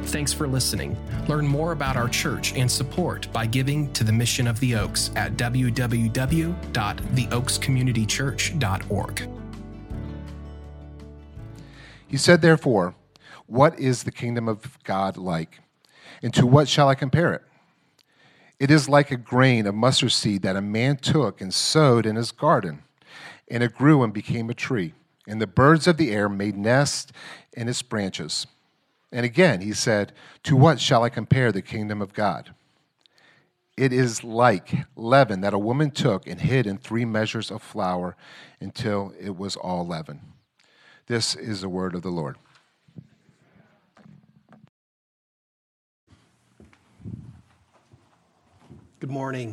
Thanks for listening. Learn more about our church and support by giving to the Mission of the Oaks at www.theoakscommunitychurch.org. He said, therefore, what is the kingdom of God like? And to what shall I compare it? It is like a grain of mustard seed that a man took and sowed in his garden, and it grew and became a tree. And the birds of the air made nests in its branches. And again, he said, to what shall I compare the kingdom of God? It is like leaven that a woman took and hid in 3 measures of flour until it was all leaven. This is the word of the Lord. Good morning.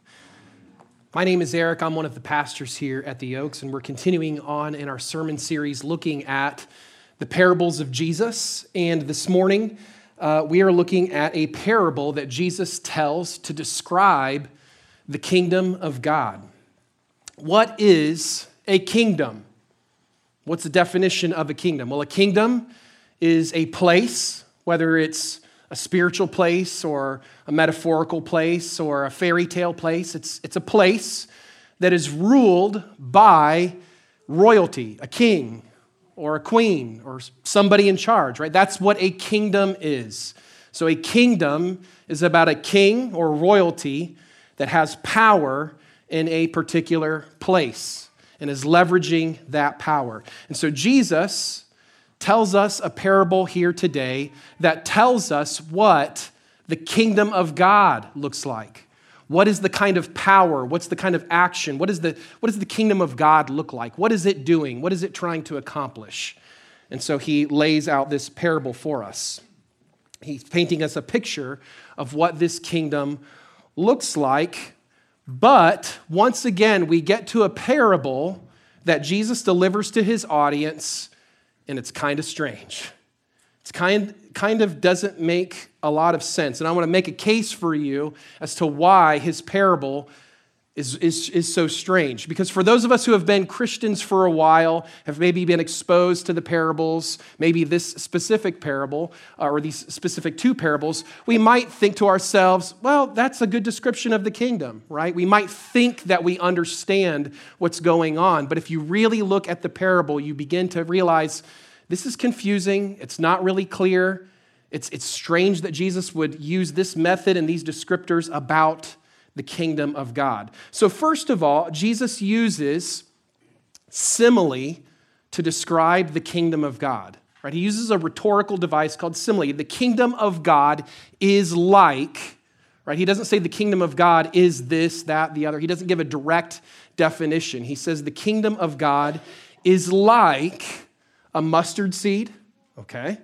My name is Eric. I'm one of the pastors here at the Oaks, and we're continuing on in our sermon series looking at the parables of Jesus. And this morning, we are looking at a parable that Jesus tells to describe the kingdom of God. What is a kingdom? What's the definition of a kingdom? Well, a kingdom is a place, whether it's a spiritual place or a metaphorical place or a fairy tale place. It's a place that is ruled by royalty, a king or a queen or somebody in charge, right? That's what a kingdom is. So a kingdom is about a king or royalty that has power in a particular place and is leveraging that power. And so Jesus tells us a parable here today that tells us what the kingdom of God looks like. What is the kind of power? What's the kind of action? What does the kingdom of God look like? What is it doing? What is it trying to accomplish? And so he lays out this parable for us. He's painting us a picture of what this kingdom looks like. But once again, we get to a parable that Jesus delivers to his audience, and it's kind of strange. It's kind of doesn't make a lot of sense. And I want to make a case for you as to why his parable is so strange. Because for those of us who have been Christians for a while, have maybe been exposed to the parables, maybe this specific parable, or these specific 2 parables, we might think to ourselves, well, that's a good description of the kingdom, right? We might think that we understand what's going on. But if you really look at the parable, you begin to realize this is confusing. It's not really clear. It's strange that Jesus would use this method and these descriptors about the kingdom of God. So first of all, Jesus uses simile to describe the kingdom of God. Right? He uses a rhetorical device called simile. The kingdom of God is like, right? He doesn't say the kingdom of God is this, that, the other. He doesn't give a direct definition. He says the kingdom of God is like a mustard seed. Okay.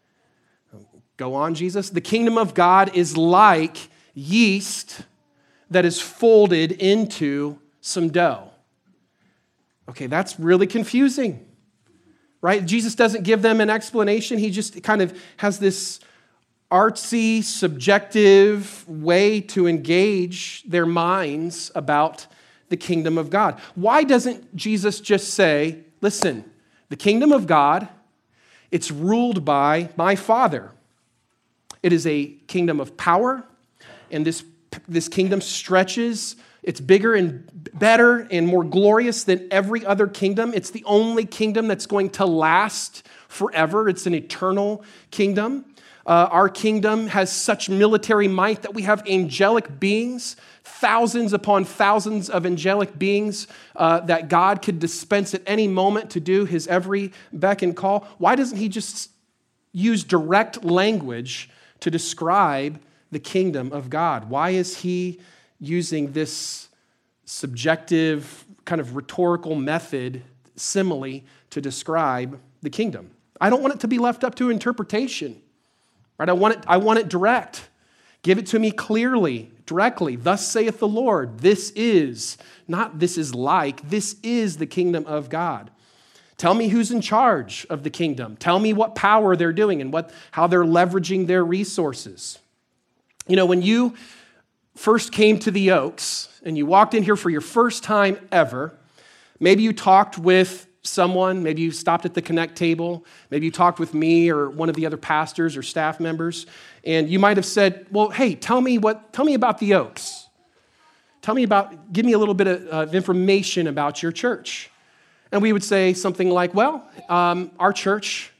Go on, Jesus. The kingdom of God is like yeast that is folded into some dough. Okay, that's really confusing, right? Jesus doesn't give them an explanation. He just kind of has this artsy, subjective way to engage their minds about the kingdom of God. Why doesn't Jesus just say, listen, the kingdom of God, it's ruled by my Father. It is a kingdom of power, and this kingdom stretches. It's bigger and better and more glorious than every other kingdom. It's the only kingdom that's going to last forever. It's an eternal kingdom. Our kingdom has such military might that we have angelic beings, thousands upon thousands of angelic beings that God could dispense at any moment to do his every beck and call. Why doesn't he just use direct language to describe the kingdom of God? Why is he using this subjective kind of rhetorical method, simile, to describe the kingdom? I don't want it to be left up to interpretation, right? I want it direct. Give it to me clearly, directly. Thus saith the Lord. This is, not this is like, this is the kingdom of God. Tell me who's in charge of the kingdom. Tell me what power they're doing and how they're leveraging their resources. You know, when you first came to the Oaks and you walked in here for your first time ever, maybe you talked with someone, maybe you stopped at the Connect table, maybe you talked with me or one of the other pastors or staff members, and you might have said, well, hey, tell me about the Oaks. Give me a little bit of information about your church. And we would say something like, well, our church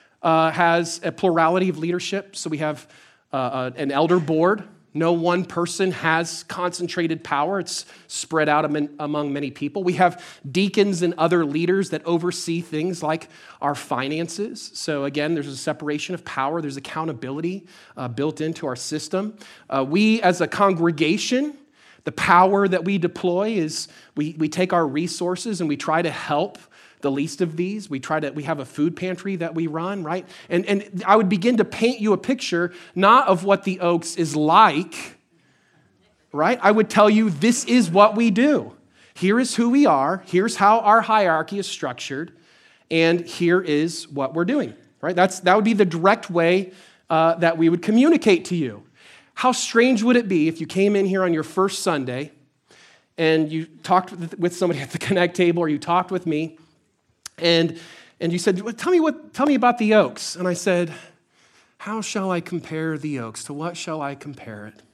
has a plurality of leadership. So we have an elder board. No one person has concentrated power. It's spread out among many people. We have deacons and other leaders that oversee things like our finances. So again, there's a separation of power. There's accountability built into our system. We as a congregation, the power that we deploy is we take our resources and we try to help the least of these. We have a food pantry that we run, right? And I would begin to paint you a picture, not of what the Oaks is like, right? I would tell you, this is what we do. Here is who we are. Here's how our hierarchy is structured. And here is what we're doing, right? That would be the direct way that we would communicate to you. How strange would it be if you came in here on your first Sunday and you talked with somebody at the Connect table, or you talked with me, and you said, well, tell me about the Oaks. And I said, how shall I compare the Oaks? To what shall I compare it?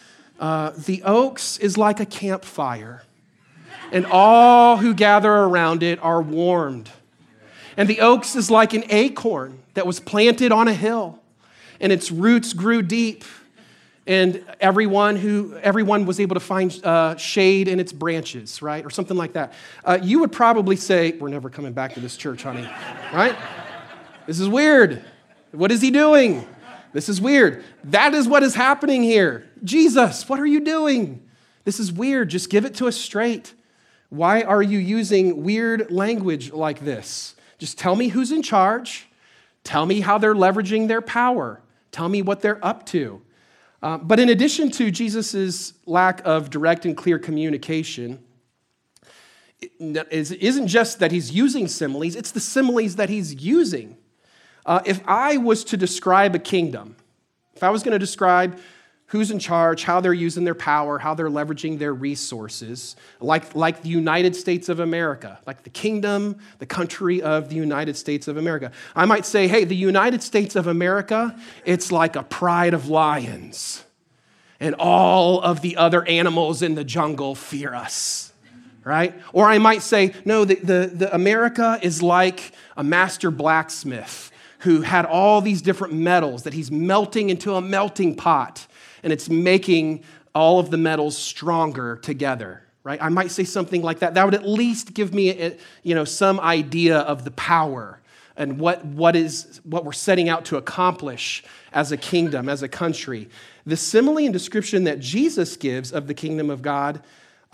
The Oaks is like a campfire, and all who gather around it are warmed. And the Oaks is like an acorn that was planted on a hill, and its roots grew deep, and everyone was able to find shade in its branches, right? Or something like that. You would probably say, we're never coming back to this church, honey, right? This is weird. What is he doing? This is weird. That is what is happening here. Jesus, what are you doing? This is weird. Just give it to us straight. Why are you using weird language like this? Just tell me who's in charge. Tell me how they're leveraging their power. Tell me what they're up to. But in addition to Jesus' lack of direct and clear communication, it isn't just that he's using similes, it's the similes that he's using. If I was to describe a kingdom, if I was going to describe who's in charge, how they're using their power, how they're leveraging their resources, like the United States of America, like the kingdom, the country of the United States of America. I might say, hey, the United States of America, it's like a pride of lions, and all of the other animals in the jungle fear us, right? Or I might say, no, the America is like a master blacksmith who had all these different metals that he's melting into a melting pot, and it's making all of the metals stronger together, right? I might say something like that. That would at least give me, some idea of the power and what we're setting out to accomplish as a kingdom, as a country. The simile and description that Jesus gives of the kingdom of God,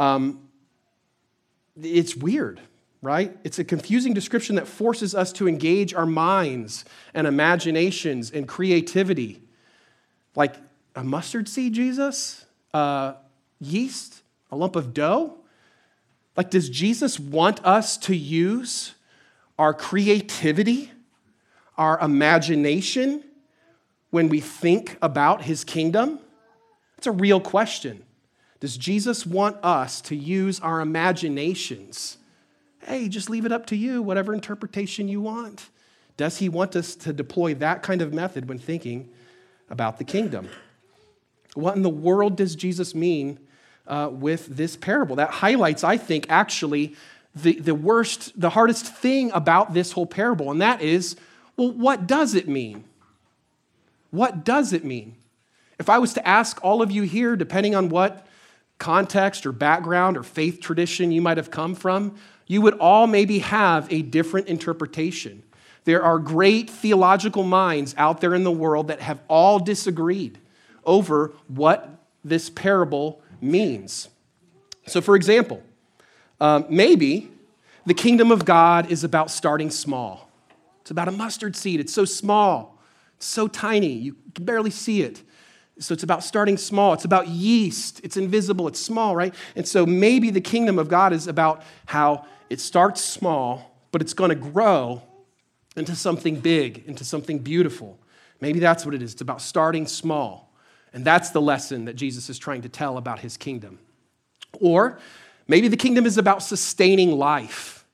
it's weird, right? It's a confusing description that forces us to engage our minds and imaginations and creativity. Like, a mustard seed, Jesus? Yeast? A lump of dough? Like, does Jesus want us to use our creativity, our imagination when we think about his kingdom? It's a real question. Does Jesus want us to use our imaginations? Hey, just leave it up to you, whatever interpretation you want. Does he want us to deploy that kind of method when thinking about the kingdom? What in the world does Jesus mean with this parable? That highlights, I think, actually the hardest thing about this whole parable, and that is, well, what does it mean? What does it mean? If I was to ask all of you here, depending on what context or background or faith tradition you might have come from, you would all maybe have a different interpretation. There are great theological minds out there in the world that have all disagreed over what this parable means. So, for example, maybe the kingdom of God is about starting small. It's about a mustard seed. It's so small, it's so tiny, you can barely see it. So it's about starting small. It's about yeast. It's invisible. It's small, right? And so maybe the kingdom of God is about how it starts small, but it's going to grow into something big, into something beautiful. Maybe that's what it is. It's about starting small. And that's the lesson that Jesus is trying to tell about his kingdom. Or maybe the kingdom is about sustaining life.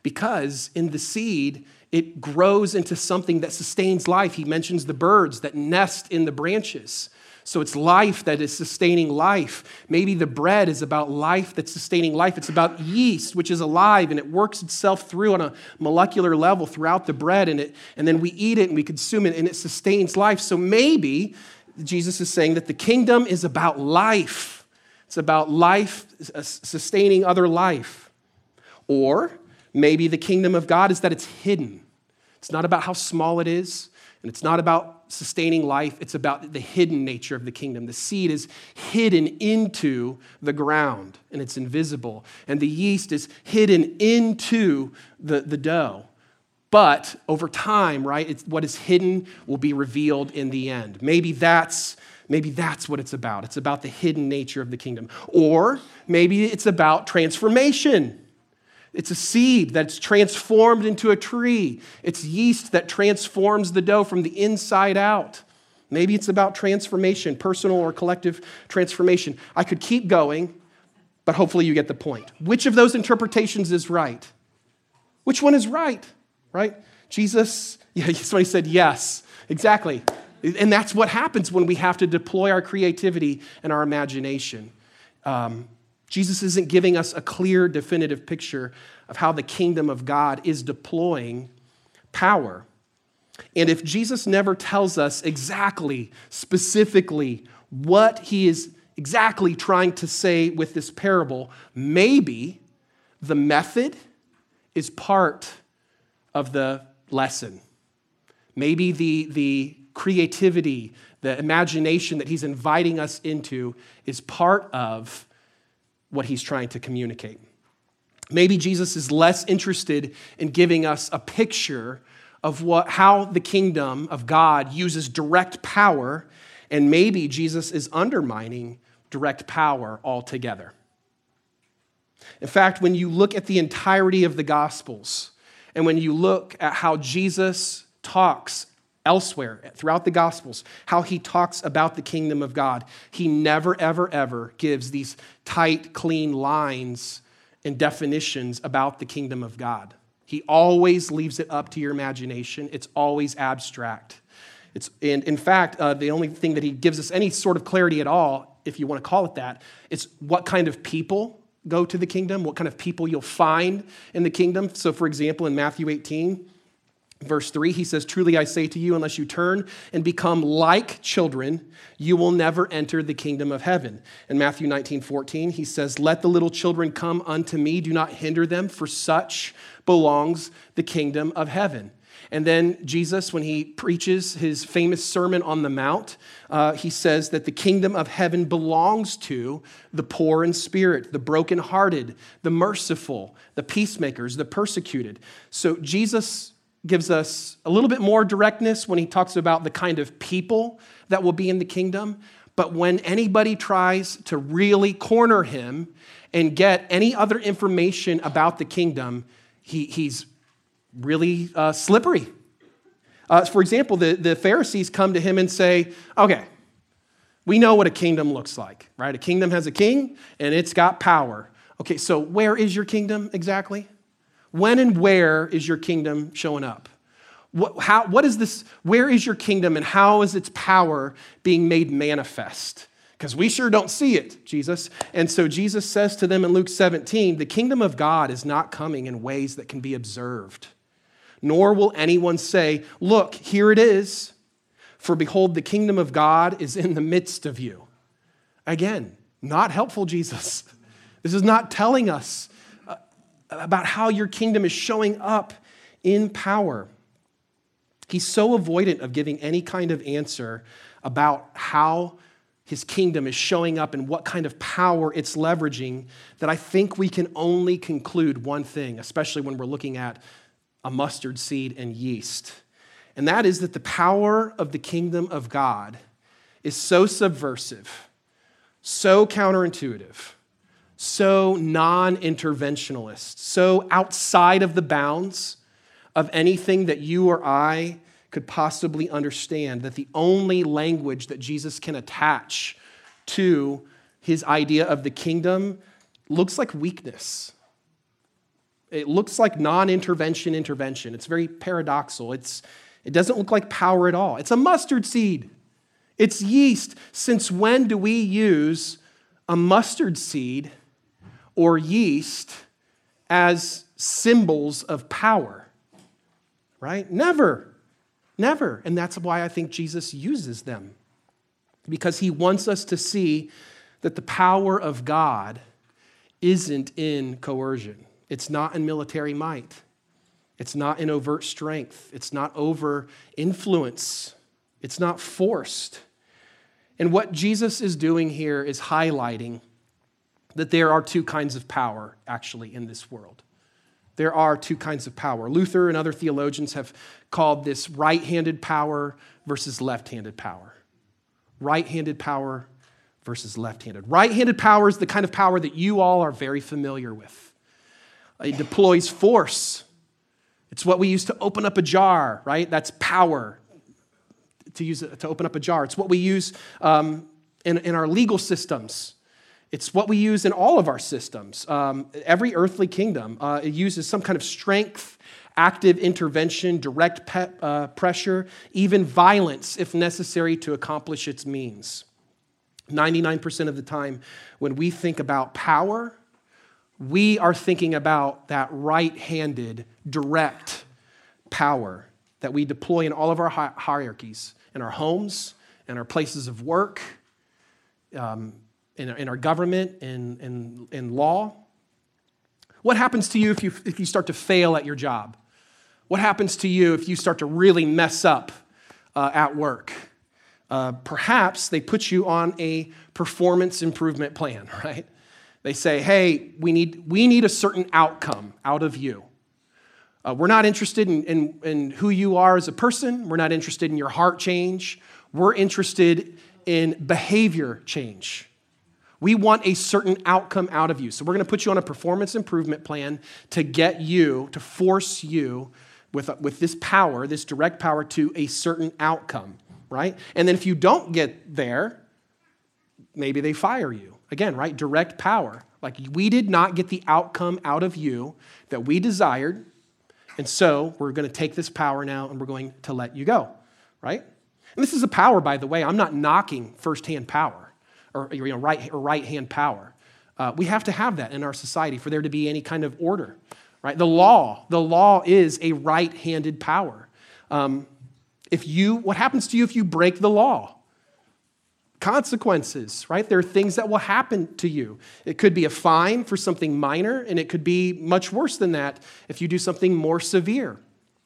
Because in the seed, it grows into something that sustains life. He mentions the birds that nest in the branches. So it's life that is sustaining life. Maybe the bread is about life that's sustaining life. It's about yeast, which is alive, and it works itself through on a molecular level throughout the bread, and then we eat it and we consume it, and it sustains life. So maybe Jesus is saying that the kingdom is about life. It's about life sustaining other life. Or maybe the kingdom of God is that it's hidden. It's not about how small it is, and it's not about sustaining life. It's about the hidden nature of the kingdom. The seed is hidden into the ground, and it's invisible. And the yeast is hidden into the dough. But over time, right, what is hidden will be revealed in the end. Maybe that's what it's about. It's about the hidden nature of the kingdom. Or maybe it's about transformation. It's a seed that's transformed into a tree. It's yeast that transforms the dough from the inside out. Maybe it's about transformation, personal or collective transformation. I could keep going, but hopefully you get the point. Which of those interpretations is right? Which one is right? Right? Jesus, somebody said yes. Exactly. And that's what happens when we have to deploy our creativity and our imagination. Jesus isn't giving us a clear, definitive picture of how the kingdom of God is deploying power. And if Jesus never tells us exactly, specifically, what he is exactly trying to say with this parable, maybe the method is part of the lesson. Maybe the creativity, the imagination that he's inviting us into is part of what he's trying to communicate. Maybe Jesus is less interested in giving us a picture of how the kingdom of God uses direct power, and maybe Jesus is undermining direct power altogether. In fact, when you look at the entirety of the Gospels, and when you look at how Jesus talks elsewhere throughout the Gospels, how he talks about the kingdom of God, he never, ever, ever gives these tight, clean lines and definitions about the kingdom of God. He always leaves it up to your imagination. It's always abstract. And in fact, the only thing that he gives us any sort of clarity at all, if you want to call it that, is what kind of people go to the kingdom, what kind of people you'll find in the kingdom. So for example, in Matthew 18, Verse 3, he says, "Truly I say to you, unless you turn and become like children, you will never enter the kingdom of heaven." In Matthew 19:14, he says, "Let the little children come unto me, do not hinder them, for such belongs the kingdom of heaven." And then Jesus, when he preaches his famous Sermon on the Mount, he says that the kingdom of heaven belongs to the poor in spirit, the brokenhearted, the merciful, the peacemakers, the persecuted. So Jesus gives us a little bit more directness when he talks about the kind of people that will be in the kingdom. But when anybody tries to really corner him and get any other information about the kingdom, he's really slippery. For example, the Pharisees come to him and say, okay, we know what a kingdom looks like, right? A kingdom has a king and it's got power. Okay, so where is your kingdom exactly? When and where is your kingdom showing up? What is this? Where is your kingdom and how is its power being made manifest? Because we sure don't see it, Jesus. And so Jesus says to them in Luke 17, "The kingdom of God is not coming in ways that can be observed, nor will anyone say, 'Look, here it is.' For behold, the kingdom of God is in the midst of you." Again, not helpful, Jesus. This is not telling us about how your kingdom is showing up in power. He's so avoidant of giving any kind of answer about how his kingdom is showing up and what kind of power it's leveraging that I think we can only conclude one thing, especially when we're looking at a mustard seed and yeast. And that is that the power of the kingdom of God is so subversive, so counterintuitive, so non-interventionalist, so outside of the bounds of anything that you or I could possibly understand, that the only language that Jesus can attach to his idea of the kingdom looks like weakness. It looks like non-intervention intervention. It's very paradoxical. It doesn't look like power at all. It's a mustard seed. It's yeast. Since when do we use a mustard seed or yeast as symbols of power? Right? Never. Never. And that's why I think Jesus uses them. Because he wants us to see that the power of God isn't in coercion. It's not in military might. It's not in overt strength. It's not over influence. It's not forced. And what Jesus is doing here is highlighting that there are two kinds of power actually in this world. There are two kinds of power. Luther and other theologians have called this right-handed power versus left-handed power. Right-handed power versus left-handed. Right-handed power is the kind of power that you all are very familiar with. It deploys force. It's what we use to open up a jar, right? That's power, to open up a jar. It's what we use in our legal systems. It's what we use in all of our systems. Every earthly kingdom, it uses some kind of strength, active intervention, direct pressure, even violence if necessary to accomplish its means. 99% of the time when we think about power, we are thinking about that right-handed, direct power that we deploy in all of our hierarchies, in our homes, in our places of work, in our government, in law. What happens to you if you start to fail at your job? What happens to you if you start to really mess up at work? Perhaps they put you on a performance improvement plan, right? They say, hey, we need a certain outcome out of you. We're not interested in who you are as a person. We're not interested in your heart change. We're interested in behavior change. We want a certain outcome out of you. So we're going to put you on a performance improvement plan to get you, to force you with this power, this direct power to a certain outcome, right? And then if you don't get there, maybe they fire you. Again, right? Direct power. Like we did not get the outcome out of you that we desired, and so we're going to take this power now and we're going to let you go, right? And this is a power, by the way. I'm not knocking firsthand power or right-hand power. We have to have that in our society for there to be any kind of order, right? The law is a right-handed power. What happens to you if you break the law? Consequences, right? There are things that will happen to you. It could be a fine for something minor, and it could be much worse than that if you do something more severe.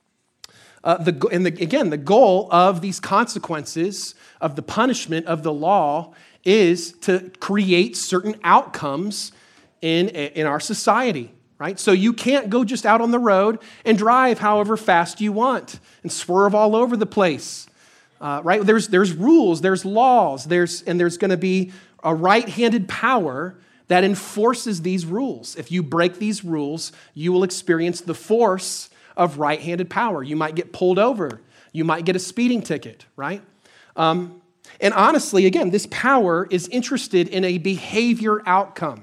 The goal of these consequences, of the punishment of the law, is to create certain outcomes in our society, right? So you can't go just out on the road and drive however fast you want and swerve all over the place, right? There's rules, there's laws, there's going to be a right-handed power that enforces these rules. If you break these rules, you will experience the force of right-handed power. You might get pulled over. You might get a speeding ticket, right? And honestly, again, this power is interested in a behavior outcome.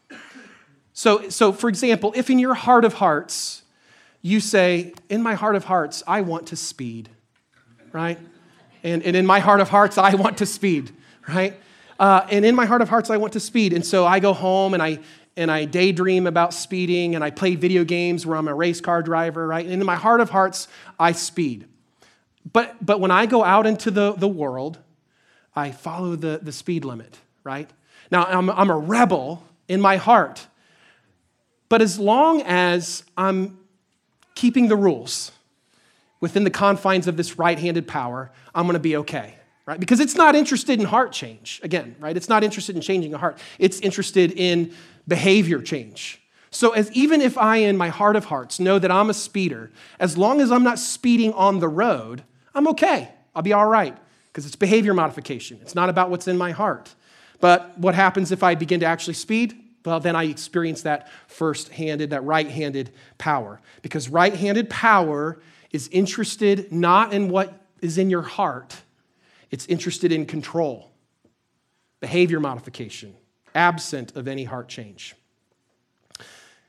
So for example, if in your heart of hearts, you say, in my heart of hearts, I want to speed, right? And in my heart of hearts, I want to speed, right? And in my heart of hearts, I want to speed. And so I go home and I daydream about speeding and I play video games where I'm a race car driver, right? And in my heart of hearts, I speed. But when I go out into the world, I follow the speed limit, right? Now, I'm a rebel in my heart. But as long as I'm keeping the rules within the confines of this right-handed power, I'm going to be okay, right? Because it's not interested in heart change, again, right? It's not interested in changing a heart. It's interested in behavior change. So even if I, in my heart of hearts, know that I'm a speeder, as long as I'm not speeding on the road, I'm okay. I'll be all right because it's behavior modification. It's not about what's in my heart. But what happens if I begin to actually speed? Well, then I experience that that right-handed power. Because right-handed power is interested not in what is in your heart. It's interested in control, behavior modification, absent of any heart change.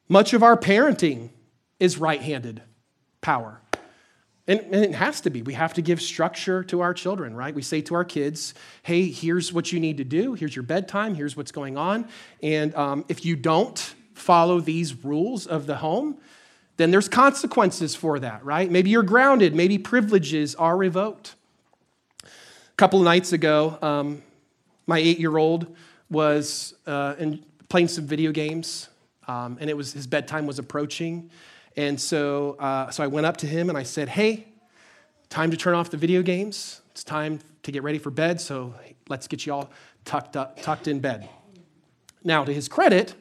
Much of our parenting is right-handed power. And it has to be. We have to give structure to our children, right? We say to our kids, hey, here's what you need to do. Here's your bedtime. Here's what's going on. And if you don't follow these rules of the home, then there's consequences for that, right? Maybe you're grounded. Maybe privileges are revoked. A couple of nights ago, my 8-year-old was playing some video games, and his bedtime was approaching. And so I went up to him and I said, hey, time to turn off the video games. It's time to get ready for bed, so let's get you all tucked in bed. Now, to his credit,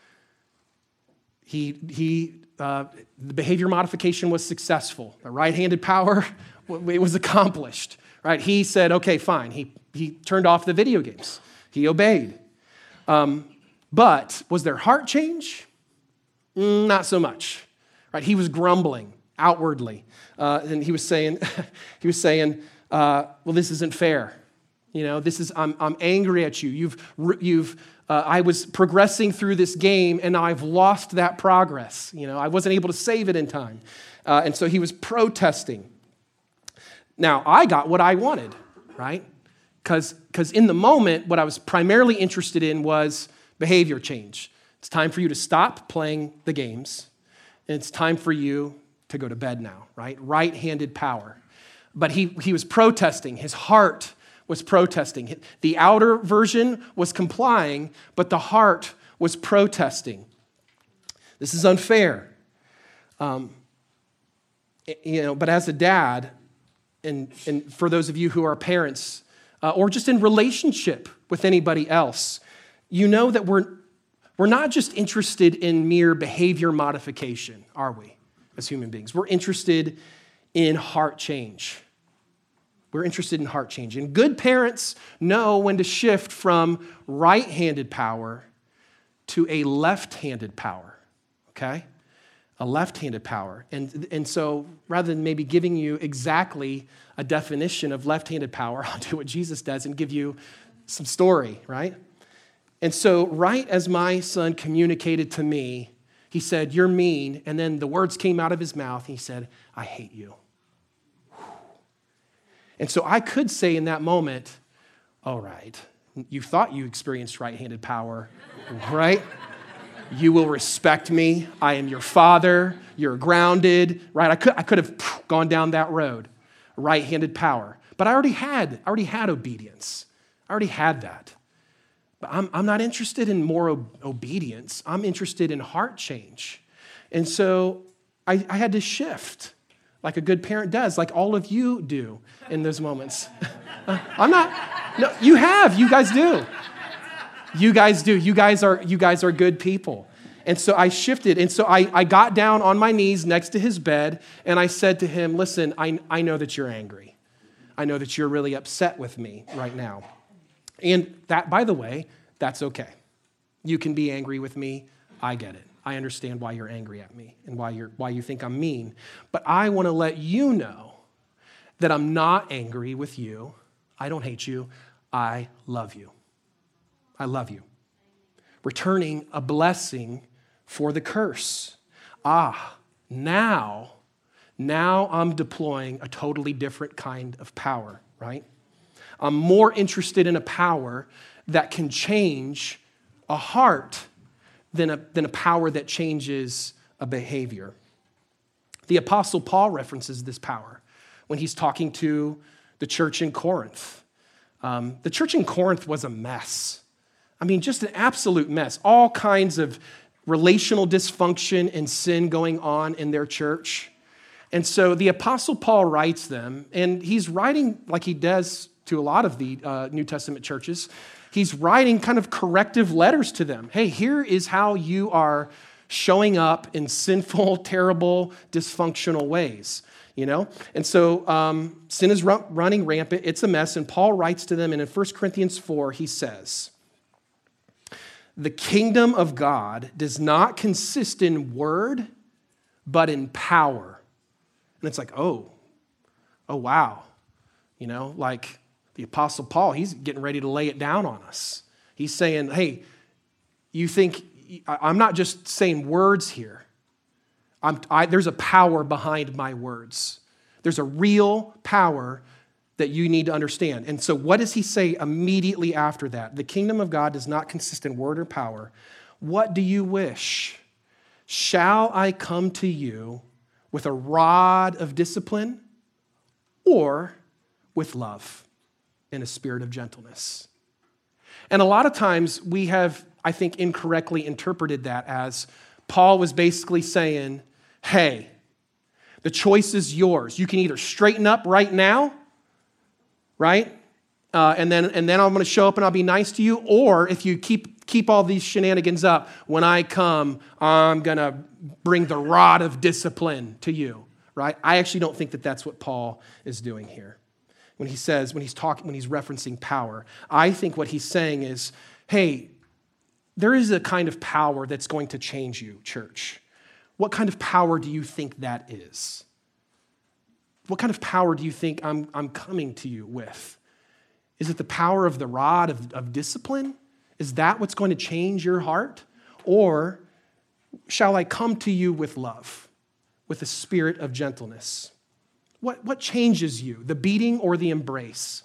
the behavior modification was successful. The right-handed power, it was accomplished, right? He said, okay, fine. He turned off the video games. He obeyed. But was there heart change? Not so much. Right? He was grumbling outwardly, and he was saying, well, this isn't fair. You know, I'm angry at you. I was progressing through this game, and now I've lost that progress. You know, I wasn't able to save it in time, and so he was protesting. Now I got what I wanted, right? Because in the moment, what I was primarily interested in was behavior change. It's time for you to stop playing the games. And it's time for you to go to bed now, right? Right-handed power. But he was protesting. His heart was protesting. The outer version was complying, but the heart was protesting. This is unfair. But as a dad, and for those of you who are parents, or just in relationship with anybody else, you know that we're not just interested in mere behavior modification, are we, as human beings? We're interested in heart change. We're interested in heart change. And good parents know when to shift from right-handed power to a left-handed power, okay? A left-handed power. And so rather than maybe giving you exactly a definition of left-handed power, I'll do what Jesus does and give you some story, right? And so right as my son communicated to me, he said, you're mean. And then the words came out of his mouth. And he said, I hate you. And so I could say in that moment, all right, you thought you experienced right-handed power, right? You will respect me. I am your father. You're grounded, right? I could have gone down that road, right-handed power. But I already had obedience. I already had that. But I'm not interested in more obedience. I'm interested in heart change. And so I had to shift like a good parent does, like all of you do in those moments. No, you have. You guys do. You guys do. You guys are good people. And so I shifted. And so I got down on my knees next to his bed, and I said to him, listen, I know that you're angry. I know that you're really upset with me right now. And that, by the way, that's okay. You can be angry with me. I get it. I understand why you're angry at me and why you think I'm mean. But I want to let you know that I'm not angry with you. I don't hate you. I love you. I love you. Returning a blessing for the curse. Now I'm deploying a totally different kind of power, right? I'm more interested in a power that can change a heart than a power that changes a behavior. The Apostle Paul references this power when he's talking to the church in Corinth. The church in Corinth was a mess. I mean, just an absolute mess. All kinds of relational dysfunction and sin going on in their church. And so the Apostle Paul writes them, and he's writing like he does to a lot of the New Testament churches. He's writing kind of corrective letters to them. Hey, here is how you are showing up in sinful, terrible, dysfunctional ways, you know? And so sin is running rampant. It's a mess. And Paul writes to them, and in 1 Corinthians 4, he says, the kingdom of God does not consist in word, but in power. And it's like, oh, wow. You know, like the Apostle Paul, he's getting ready to lay it down on us. He's saying, hey, you think I'm not just saying words here. There's a power behind my words. There's a real power that you need to understand. And so what does he say immediately after that? The kingdom of God does not consist in word or power. What do you wish? Shall I come to you with a rod of discipline or with love and a spirit of gentleness? And a lot of times we have, I think, incorrectly interpreted that as Paul was basically saying, hey, the choice is yours. You can either straighten up right now, right? And then I'm going to show up and I'll be nice to you. Or if you keep all these shenanigans up, when I come, I'm going to bring the rod of discipline to you, right? I actually don't think that that's what Paul is doing here. When he's referencing power, I think what he's saying is, hey, there is a kind of power that's going to change you, church. What kind of power do you think that is? What kind of power do you think I'm coming to you with? Is it the power of the rod of discipline? Is that what's going to change your heart? Or shall I come to you with love, with a spirit of gentleness? What changes you, the beating or the embrace?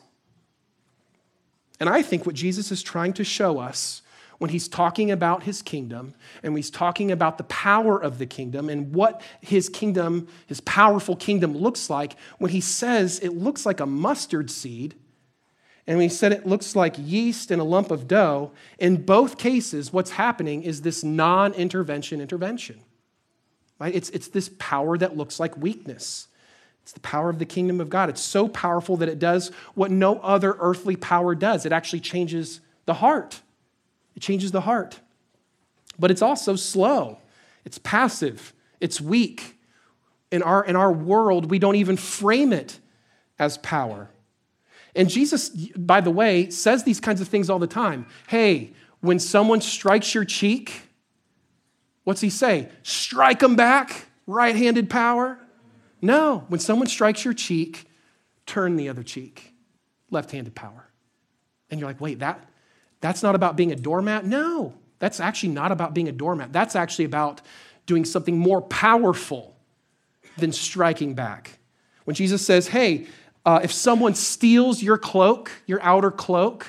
And I think what Jesus is trying to show us when he's talking about his kingdom and when he's talking about the power of the kingdom and what his kingdom, his powerful kingdom looks like, when he says it looks like a mustard seed, and when he said it looks like yeast in a lump of dough, in both cases, what's happening is this non-intervention intervention. Right? It's this power that looks like weakness. It's the power of the kingdom of God. It's so powerful that it does what no other earthly power does. It actually changes the heart. It changes the heart. But it's also slow. It's passive. It's weak. In our world, we don't even frame it as power. And Jesus, by the way, says these kinds of things all the time. Hey, when someone strikes your cheek, what's he say? Strike them back, right-handed power? No, when someone strikes your cheek, turn the other cheek, left-handed power. And you're like, wait, that's not about being a doormat? No, that's actually not about being a doormat. That's actually about doing something more powerful than striking back. When Jesus says, hey, if someone steals your cloak, your outer cloak,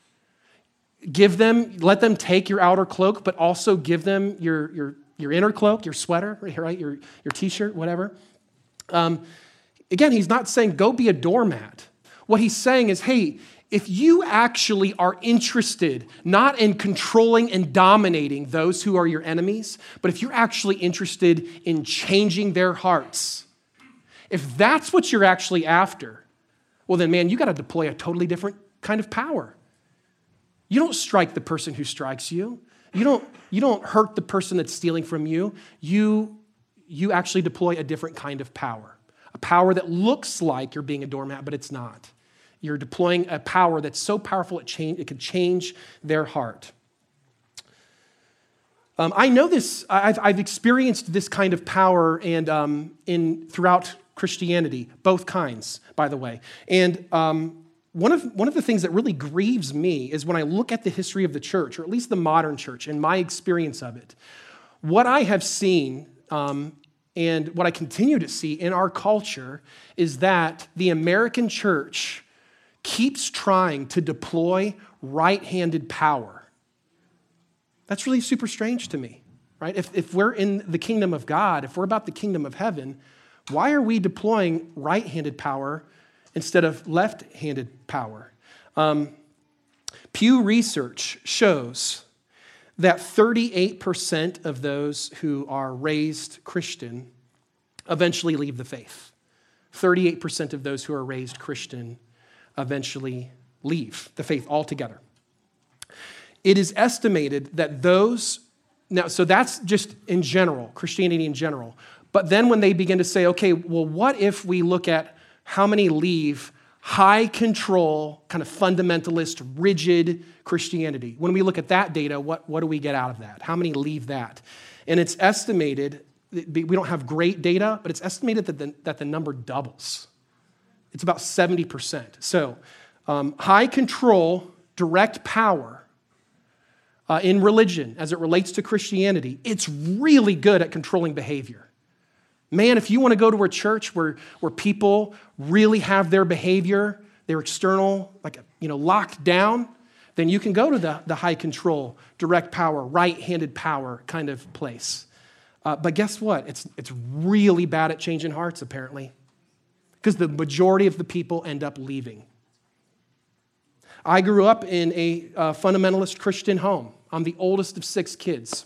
let them take your outer cloak, but also give them your inner cloak, your sweater, right? Your t-shirt, whatever. Again, he's not saying go be a doormat. What he's saying is, hey, if you actually are interested not in controlling and dominating those who are your enemies, but if you're actually interested in changing their hearts, if that's what you're actually after, well then, man, you got to deploy a totally different kind of power. You don't strike the person who strikes you. You don't hurt the person that's stealing from you. You actually deploy a different kind of power, a power that looks like you're being a doormat, but it's not. You're deploying a power that's so powerful it could change their heart. I know this. I've experienced this kind of power and throughout Christianity, both kinds, by the way. And one of the things that really grieves me is when I look at the history of the church, or at least the modern church, and my experience of it. What I have seen and what I continue to see in our culture is that the American church keeps trying to deploy right-handed power. That's really super strange to me, right? If we're in the kingdom of God, if we're about the kingdom of heaven, why are we deploying right-handed power instead of left-handed power? Pew Research shows that 38% of those who are raised Christian eventually leave the faith. 38% of those who are raised Christian eventually leave the faith altogether. It is estimated that so that's just in general, Christianity in general. But then when they begin to say, okay, well, what if we look at how many leave high control, kind of fundamentalist, rigid Christianity? When we look at that data, what do we get out of that? How many leave that? And it's estimated, we don't have great data, but it's estimated that the number doubles. It's about 70%. So high control, direct power in religion, as it relates to Christianity, it's really good at controlling behavior. Man, if you want to go to a church where people really have their behavior, their external, locked down, then you can go to the high control, direct power, right-handed power kind of place. But guess what? It's really bad at changing hearts, apparently, because the majority of the people end up leaving. I grew up in a fundamentalist Christian home. I'm the oldest of 6 kids.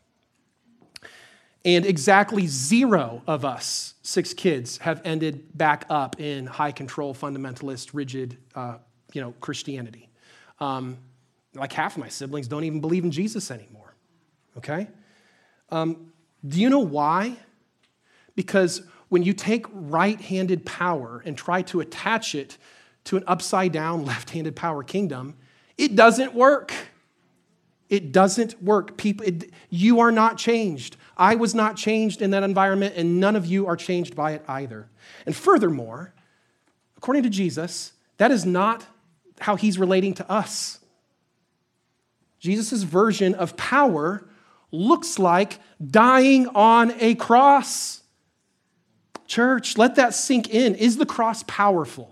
And exactly 0 of us, 6 kids, have ended back up in high control, fundamentalist, rigid, Christianity. Like half of my siblings don't even believe in Jesus anymore, okay? Do you know why? Because when you take right-handed power and try to attach it to an upside-down, left-handed power kingdom, it doesn't work. It doesn't work. You are not changed. I was not changed in that environment, and none of you are changed by it either. And furthermore, according to Jesus, that is not how he's relating to us. Jesus' version of power looks like dying on a cross. Church, let that sink in. Is the cross powerful?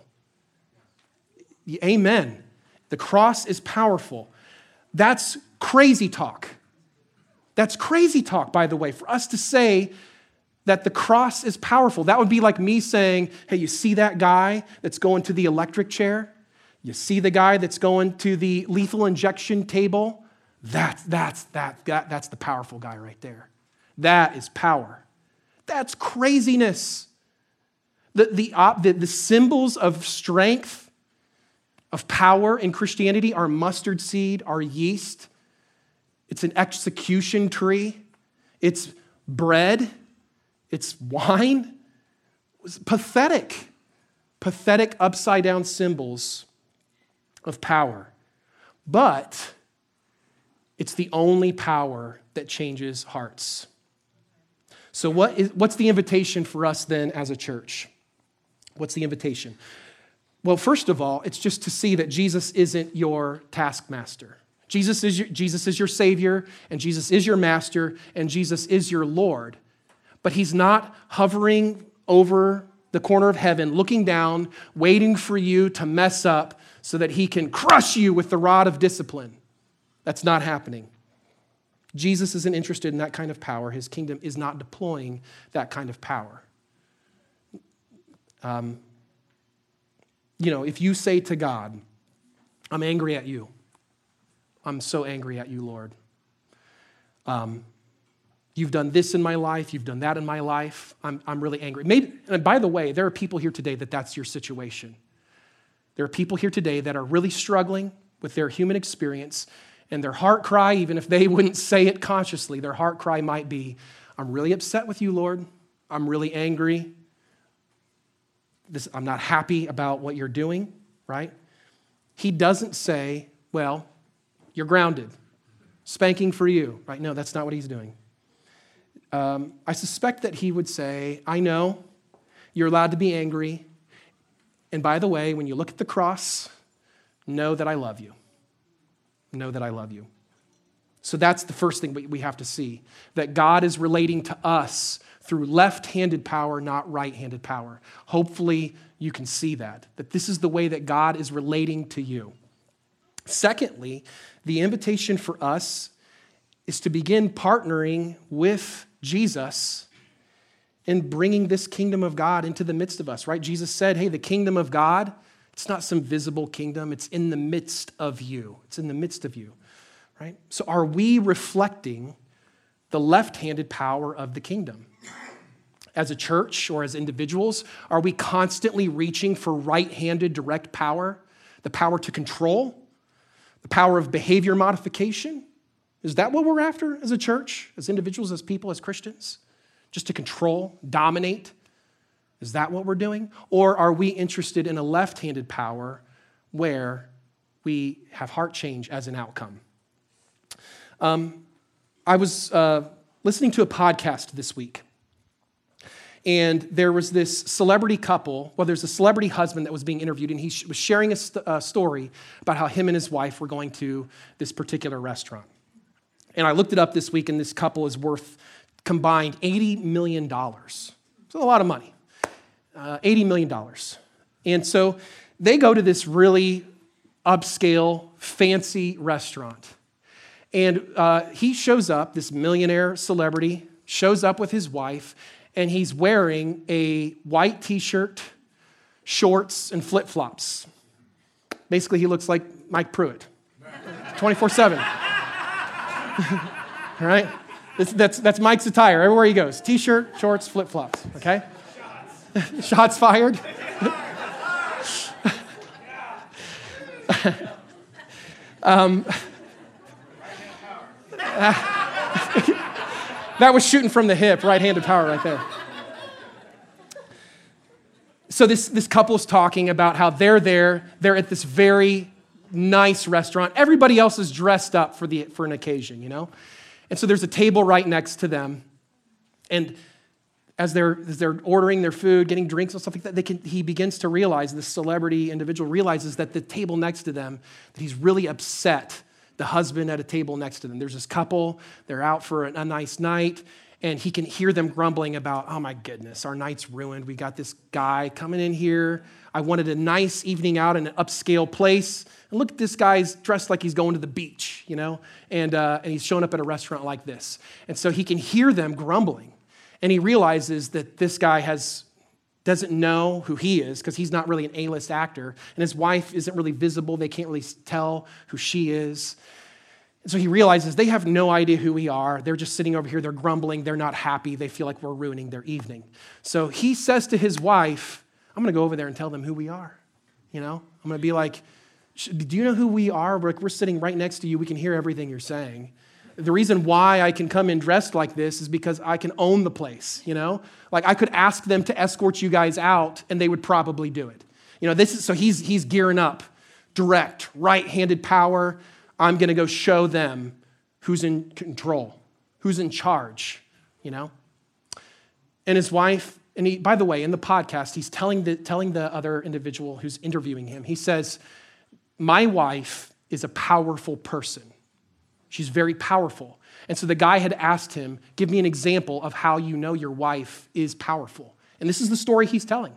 Amen. The cross is powerful. That's crazy talk. That's crazy talk, by the way, for us to say that the cross is powerful. That would be like me saying, hey, you see that guy that's going to the electric chair? You see the guy that's going to the lethal injection table? That's the powerful guy right there. That is power. That's craziness. The symbols of strength, of power in Christianity are mustard seed, are yeast. It's an execution tree. It's bread. It's wine. It's pathetic upside-down symbols of power. But it's the only power that changes hearts. So what's the invitation for us then as a church? What's the invitation? Well, first of all, it's just to see that Jesus isn't your taskmaster. Jesus is your Savior, and Jesus is your Master, and Jesus is your Lord. But he's not hovering over the corner of heaven, looking down, waiting for you to mess up so that he can crush you with the rod of discipline. That's not happening. Jesus isn't interested in that kind of power. His kingdom is not deploying that kind of power. If you say to God, I'm angry at you. I'm so angry at you, Lord. You've done this in my life. You've done that in my life. I'm really angry. Maybe, and by the way, there are people here today that's your situation. There are people here today that are really struggling with their human experience, and their heart cry, even if they wouldn't say it consciously, their heart cry might be, I'm really upset with you, Lord. I'm really angry. I'm not happy about what you're doing, right? He doesn't say, well, you're grounded. Spanking for you, right? No, that's not what he's doing. I suspect that he would say, I know you're allowed to be angry. And by the way, when you look at the cross, know that I love you. Know that I love you. So that's the first thing we have to see, that God is relating to us through left-handed power, not right-handed power. Hopefully you can see that this is the way that God is relating to you. Secondly, the invitation for us is to begin partnering with Jesus in bringing this kingdom of God into the midst of us, right? Jesus said, hey, the kingdom of God, it's not some visible kingdom. It's in the midst of you. It's in the midst of you, right? So are we reflecting the left-handed power of the kingdom? As a church or as individuals, are we constantly reaching for right-handed direct power, the power to control, the power of behavior modification? Is that what we're after as a church, as individuals, as people, as Christians? Just to control, dominate? Is that what we're doing? Or are we interested in a left-handed power where we have heart change as an outcome? I was listening to a podcast this week, and there was this celebrity couple. Well, there's a celebrity husband that was being interviewed, and he was sharing a story about how him and his wife were going to this particular restaurant. And I looked it up this week, and this couple is worth combined $80 million. It's a lot of money, $80 million. And so they go to this really upscale, fancy restaurant. And he shows up, this millionaire celebrity, shows up with his wife, and he's wearing a white t-shirt, shorts, and flip-flops. Basically, he looks like Mike Pruitt, 24/7. All right? That's Mike's attire everywhere he goes. T-shirt, shorts, flip-flops, okay? Shots fired. That was shooting from the hip, right-handed power right there. So this couple's talking about how they're at this very nice restaurant. Everybody else is dressed up for an occasion, you know? And so there's a table right next to them. And as they're ordering their food, getting drinks and stuff like that, he begins to realize, this celebrity individual realizes that the table next to them, that he's really upset the husband at a table next to them. There's this couple, they're out for a nice night, and he can hear them grumbling about, oh my goodness, our night's ruined. We got this guy coming in here. I wanted a nice evening out in an upscale place. And look at this guy's dressed like he's going to the beach, you know, and he's showing up at a restaurant like this. And so he can hear them grumbling. And he realizes that this guy doesn't know who he is because he's not really an A-list actor. And his wife isn't really visible. They can't really tell who she is. And so he realizes they have no idea who we are. They're just sitting over here. They're grumbling. They're not happy. They feel like we're ruining their evening. So he says to his wife, I'm going to go over there and tell them who we are. You know, I'm going to be like, do you know who we are? We're sitting right next to you. We can hear everything you're saying. The reason why I can come in dressed like this is because I can own the place, you know? Like I could ask them to escort you guys out and they would probably do it. You know, so he's gearing up, direct, right-handed power. I'm going to go show them who's in control, who's in charge, you know? And his wife, and he, by the way, in the podcast, he's telling the other individual who's interviewing him, he says, my wife is a powerful person. She's very powerful. And so the guy had asked him, give me an example of how you know your wife is powerful. And this is the story he's telling.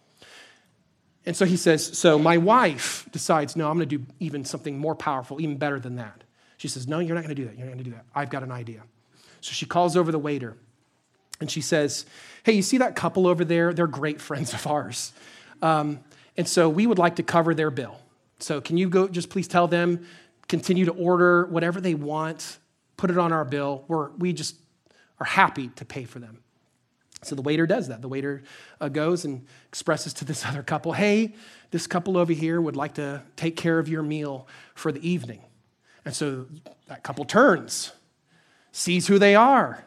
And so he says, so my wife decides, no, I'm going to do even something more powerful, even better than that. She says, no, you're not going to do that. You're not going to do that. I've got an idea. So she calls over the waiter and she says, hey, you see that couple over there? They're great friends of ours. And so we would like to cover their bill. So can you go just please tell them, continue to order whatever they want, put it on our bill. We just are happy to pay for them. So the waiter does that. The waiter goes and expresses to this other couple, hey, this couple over here would like to take care of your meal for the evening. And so that couple turns, sees who they are.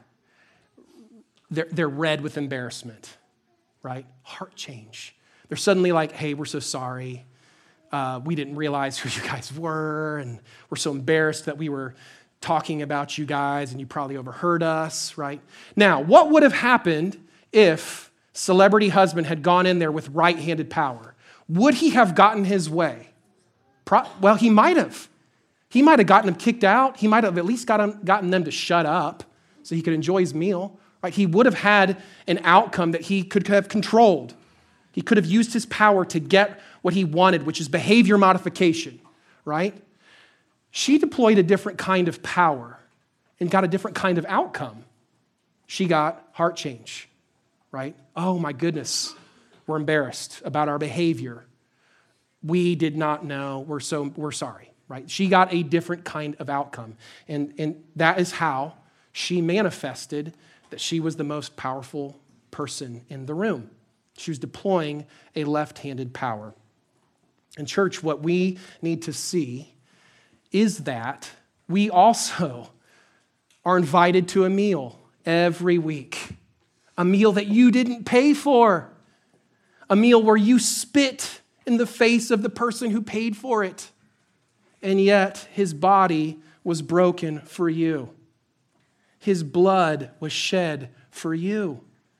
They're red with embarrassment, right? Heart change. They're suddenly like, hey, we're so sorry. We didn't realize who you guys were, and we're so embarrassed that we were talking about you guys, and you probably overheard us, right? Now, what would have happened if celebrity husband had gone in there with right-handed power? Would he have gotten his way? Well, he might have. He might have gotten them kicked out. He might have at least gotten them to shut up so he could enjoy his meal, right? He would have had an outcome that he could have controlled. He could have used his power to get what he wanted, which is behavior modification, right? She deployed a different kind of power and got a different kind of outcome. She got heart change, right? Oh my goodness, we're embarrassed about our behavior. We did not know, we're sorry, right? She got a different kind of outcome. And that is how she manifested that she was the most powerful person in the room. She was deploying a left-handed power. In church, what we need to see is that we also are invited to a meal every week, a meal that you didn't pay for, a meal where you spit in the face of the person who paid for it, and yet his body was broken for you. His blood was shed for you.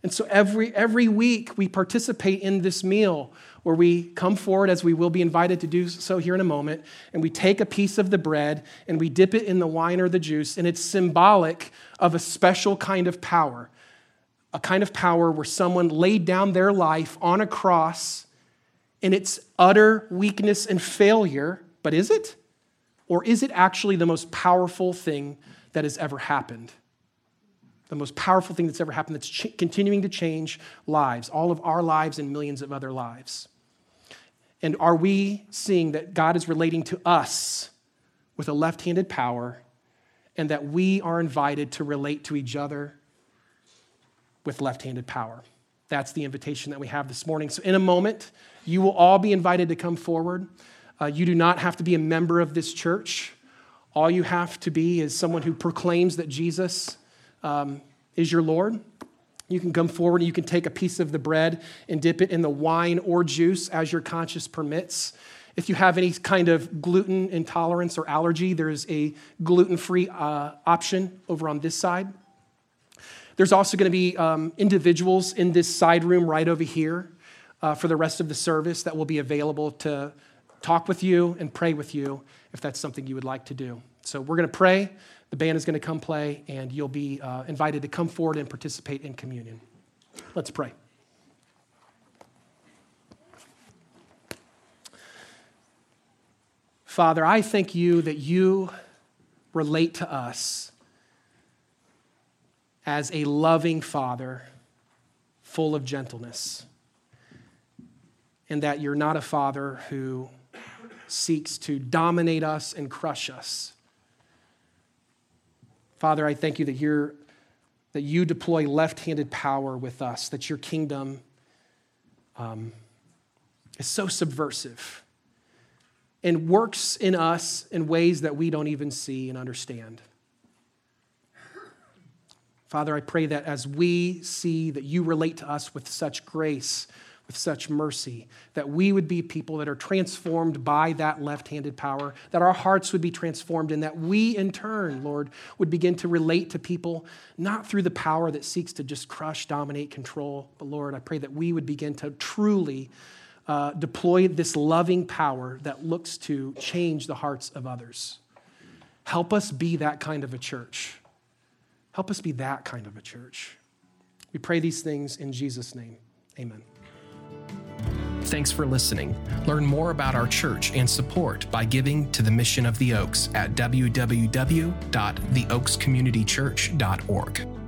And so every week we participate in this meal where we come forward, as we will be invited to do so here in a moment, and we take a piece of the bread and we dip it in the wine or the juice, and it's symbolic of a special kind of power, a kind of power where someone laid down their life on a cross in its utter weakness and failure. But is it? Or is it actually the most powerful thing that has ever happened? The most powerful thing that's ever happened that's continuing to change lives, all of our lives and millions of other lives. And are we seeing that God is relating to us with a left-handed power, and that we are invited to relate to each other with left-handed power? That's the invitation that we have this morning. So in a moment, you will all be invited to come forward. You do not have to be a member of this church. All you have to be is someone who proclaims that Jesus is your Lord. You can come forward and you can take a piece of the bread and dip it in the wine or juice as your conscience permits. If you have any kind of gluten intolerance or allergy, there's a gluten-free option over on this side. There's also going to be individuals in this side room right over here for the rest of the service that will be available to talk with you and pray with you if that's something you would like to do. So we're going to pray. The band is going to come play, and you'll be invited to come forward and participate in communion. Let's pray. Father, I thank you that you relate to us as a loving Father full of gentleness, and that you're not a Father who seeks to dominate us and crush us. Father, I thank you that you deploy left-handed power with us, that your kingdom is so subversive and works in us in ways that we don't even see and understand. Father, I pray that as we see that you relate to us with such grace, with such mercy, that we would be people that are transformed by that left-handed power, that our hearts would be transformed, and that we in turn, Lord, would begin to relate to people, not through the power that seeks to just crush, dominate, control, but Lord, I pray that we would begin to truly deploy this loving power that looks to change the hearts of others. Help us be that kind of a church. Help us be that kind of a church. We pray these things in Jesus' name. Amen. Thanks for listening. Learn more about our church and support by giving to the Mission of the Oaks at www.theoakscommunitychurch.org.